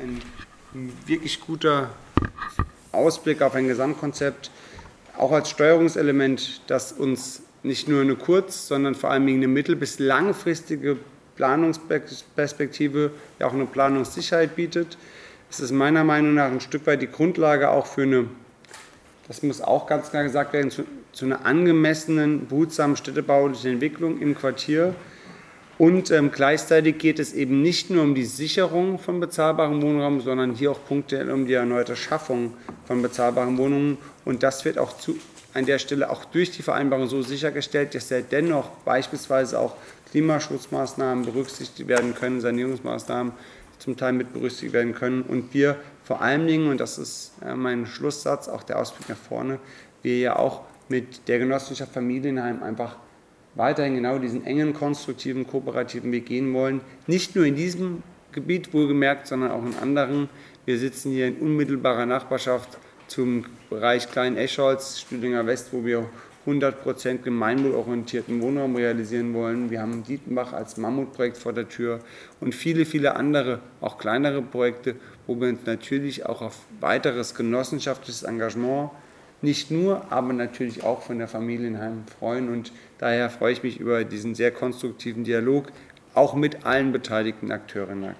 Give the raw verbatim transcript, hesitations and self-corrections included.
ein, ein wirklich guter Ausblick auf ein Gesamtkonzept, auch als Steuerungselement, das uns nicht nur eine kurz-, sondern vor allem eine mittel- bis langfristige Planungsperspektive, ja auch eine Planungssicherheit bietet. Es ist meiner Meinung nach ein Stück weit die Grundlage auch für eine, das muss auch ganz klar gesagt werden, zu, zu einer angemessenen, behutsamen städtebaulichen Entwicklung im Quartier. Und ähm, gleichzeitig geht es eben nicht nur um die Sicherung von bezahlbarem Wohnraum, sondern hier auch punktuell um die erneute Schaffung von bezahlbaren Wohnungen. Und das wird auch zu, an der Stelle auch durch die Vereinbarung so sichergestellt, dass ja dennoch beispielsweise auch Klimaschutzmaßnahmen berücksichtigt werden können, Sanierungsmaßnahmen zum Teil mit berücksichtigt werden können. Und wir vor allen Dingen, und das ist äh, mein Schlusssatz, auch der Ausblick nach vorne, wir ja auch mit der Genossenschaft Familienheim einfach weiterhin genau diesen engen, konstruktiven, kooperativen Weg gehen wollen. Nicht nur in diesem Gebiet wohlgemerkt, sondern auch in anderen. Wir sitzen hier in unmittelbarer Nachbarschaft zum Bereich Klein-Escholz, Stühlinger West, wo wir hundert Prozent gemeinwohlorientierten Wohnraum realisieren wollen. Wir haben Dietenbach als Mammutprojekt vor der Tür und viele, viele andere, auch kleinere Projekte, wo wir uns natürlich auch auf weiteres genossenschaftliches Engagement nicht nur, aber natürlich auch von der Familienheim freuen. Und daher freue ich mich über diesen sehr konstruktiven Dialog, auch mit allen beteiligten Akteurinnen und Akteuren.